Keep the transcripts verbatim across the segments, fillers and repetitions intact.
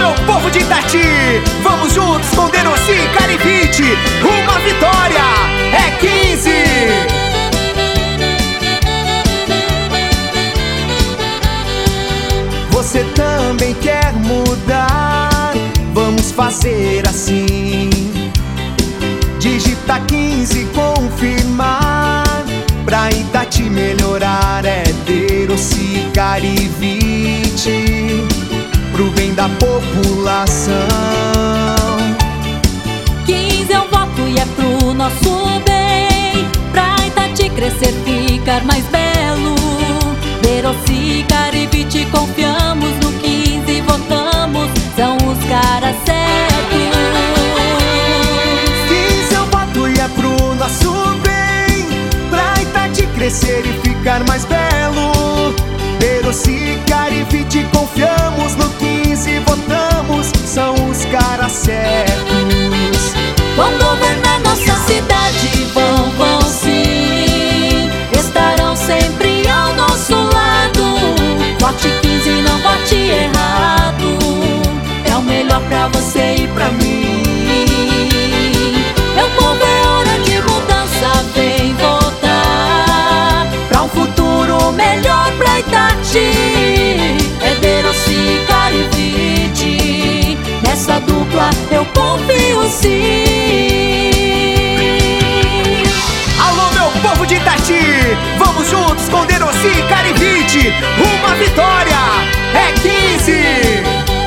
meu povo de Itati, vamos juntos com Deroci e Carivite, uma vitória é quinze. Você também quer mudar? Vamos fazer assim. Digita quinze, confirmar. Pra Itati melhorar é Deroci e Carivite, pro bem da população. quinze é um voto e é pro nosso bem, pra Itati crescer, ficar mais belo. Deroci e Carivite, confiamos no quinze, votamos, são os caras certos. quinze é um voto e é pro nosso bem, pra Itati crescer e ficar mais belo. Deroci e Carivite, confiamos no quinze, votamos, são os caras certos. Vão governar nossa cidade, vão, vão sim, estarão sempre ao nosso lado. Vote quinze, não vote errado, é o melhor pra você e pra mim. Meu povo, é hora de mudança, vem votar pra um futuro melhor pra Itati. É Deroci e Carivite, nessa dupla eu confio sim. Alô, meu povo de Itati, vamos juntos com Deroci e Carivite, uma vitória é quinze.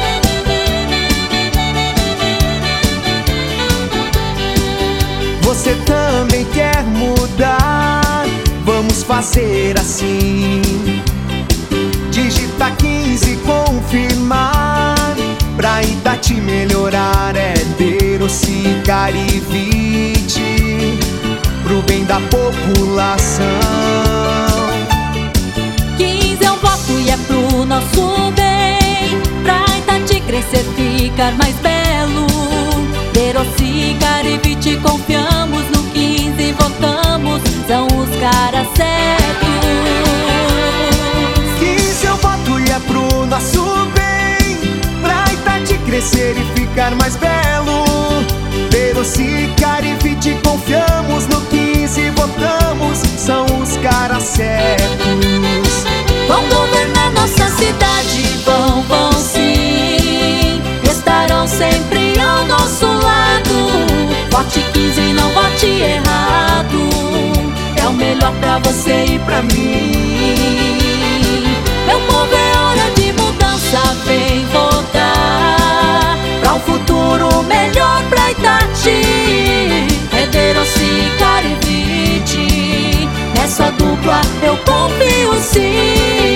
Você também quer mudar? Vamos fazer assim. Digita quinze, confirmar. Pra Itati melhorar é Deroci e Carivite, pro bem da população. quinze é um voto e é pro nosso bem, pra Itati crescer, ficar mais belo. Deroci e Carivite, confiamos no quinze, votamos, são os caras certos. quinze é um voto e é pro nosso bem, pra Itati crescer e ficar mais belo. Deroci e Carivite, confiamos no quinze, votamos, são os caras certos. Vão governar nossa cidade, vão, vão sim, estarão sempre ao nosso lado. Vote quinze, não vote errado, é o melhor pra você e pra mim. Meu povo, é hora de mudança, vem votar pra um futuro melhor pra Itati. É Deroci e Carivite, nessa dupla eu confio sim.